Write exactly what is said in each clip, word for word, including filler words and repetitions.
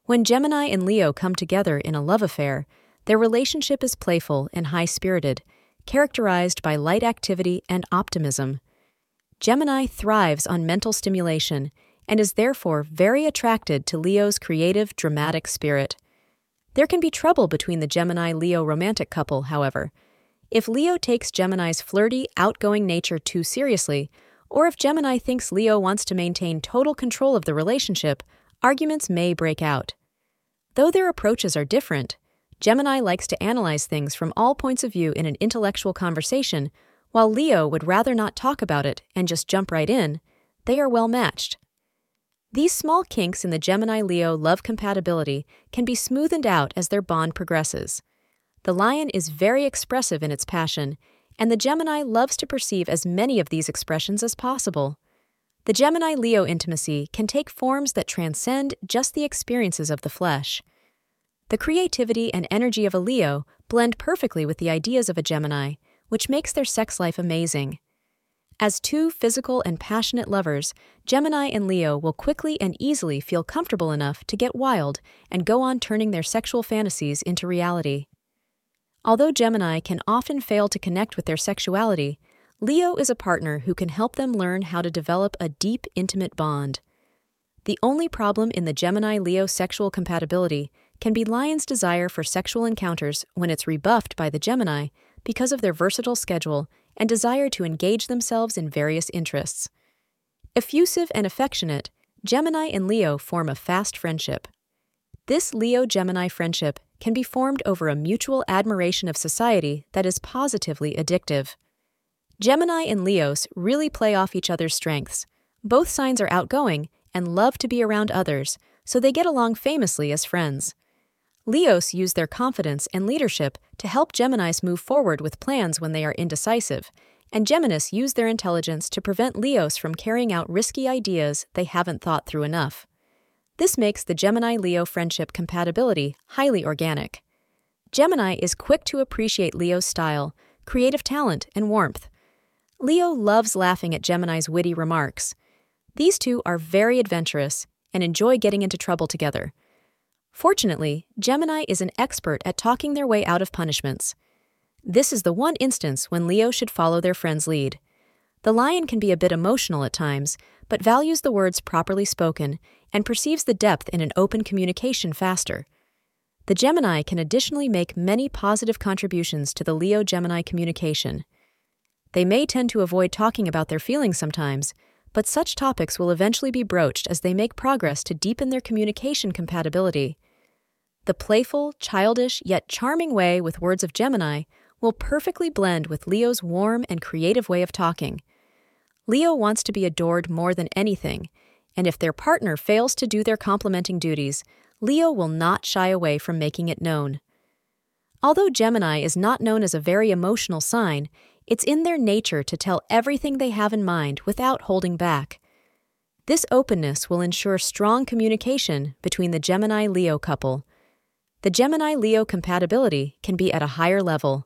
When Gemini and Leo come together in a love affair, their relationship is playful and high-spirited, characterized by light activity and optimism. Gemini thrives on mental stimulation and is therefore very attracted to Leo's creative, dramatic spirit. There can be trouble between the Gemini-Leo romantic couple, however. If Leo takes Gemini's flirty, outgoing nature too seriously, or if Gemini thinks Leo wants to maintain total control of the relationship, arguments may break out. Though their approaches are different, Gemini likes to analyze things from all points of view in an intellectual conversation, while Leo would rather not talk about it and just jump right in. They are well matched. These small kinks in the Gemini-Leo love compatibility can be smoothed out as their bond progresses. The lion is very expressive in its passion, and the Gemini loves to perceive as many of these expressions as possible. The Gemini-Leo intimacy can take forms that transcend just the experiences of the flesh. The creativity and energy of a Leo blend perfectly with the ideas of a Gemini, which makes their sex life amazing. As two physical and passionate lovers, Gemini and Leo will quickly and easily feel comfortable enough to get wild and go on turning their sexual fantasies into reality. Although Gemini can often fail to connect with their sexuality, Leo is a partner who can help them learn how to develop a deep, intimate bond. The only problem in the Gemini-Leo sexual compatibility can be Lion's desire for sexual encounters when it's rebuffed by the Gemini because of their versatile schedule and desire to engage themselves in various interests. Effusive and affectionate, Gemini and Leo form a fast friendship. This Leo-Gemini friendship can be formed over a mutual admiration of society that is positively addictive. Gemini and Leos really play off each other's strengths. Both signs are outgoing and love to be around others, so they get along famously as friends. Leos use their confidence and leadership to help Geminis move forward with plans when they are indecisive, and Geminis use their intelligence to prevent Leos from carrying out risky ideas they haven't thought through enough. This makes the Gemini-Leo friendship compatibility highly organic. Gemini is quick to appreciate Leo's style, creative talent, and warmth. Leo loves laughing at Gemini's witty remarks. These two are very adventurous and enjoy getting into trouble together. Fortunately, Gemini is an expert at talking their way out of punishments. This is the one instance when Leo should follow their friend's lead. The lion can be a bit emotional at times, but values the words properly spoken and perceives the depth in an open communication faster. The Gemini can additionally make many positive contributions to the Leo-Gemini communication. They may tend to avoid talking about their feelings sometimes, but such topics will eventually be broached as they make progress to deepen their communication compatibility. The playful, childish, yet charming way with words of Gemini will perfectly blend with Leo's warm and creative way of talking. Leo wants to be adored more than anything, and if their partner fails to do their complimenting duties, Leo will not shy away from making it known. Although Gemini is not known as a very emotional sign, it's in their nature to tell everything they have in mind without holding back. This openness will ensure strong communication between the Gemini-Leo couple. The Gemini-Leo compatibility can be at a higher level.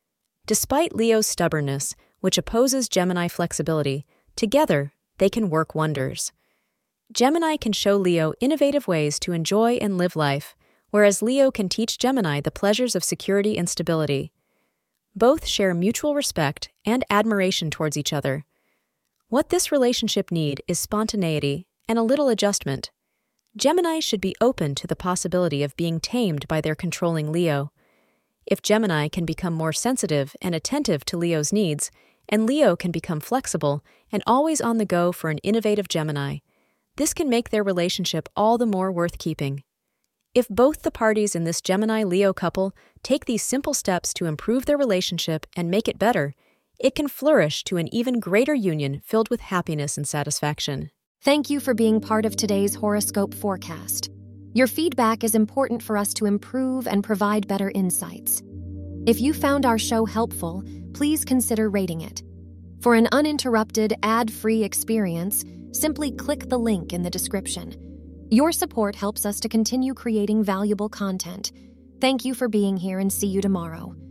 Despite Leo's stubbornness, which opposes Gemini flexibility, together they can work wonders. Gemini can show Leo innovative ways to enjoy and live life, whereas Leo can teach Gemini the pleasures of security and stability. Both share mutual respect and admiration towards each other. What this relationship needs is spontaneity and a little adjustment. Gemini should be open to the possibility of being tamed by their controlling Leo. If Gemini can become more sensitive and attentive to Leo's needs, and Leo can become flexible and always on the go for an innovative Gemini, this can make their relationship all the more worth keeping. If both the parties in this Gemini-Leo couple take these simple steps to improve their relationship and make it better, it can flourish to an even greater union filled with happiness and satisfaction. Thank you for being part of today's horoscope forecast. Your feedback is important for us to improve and provide better insights. If you found our show helpful, please consider rating it. For an uninterrupted, ad-free experience, simply click the link in the description. Your support helps us to continue creating valuable content. Thank you for being here and see you tomorrow.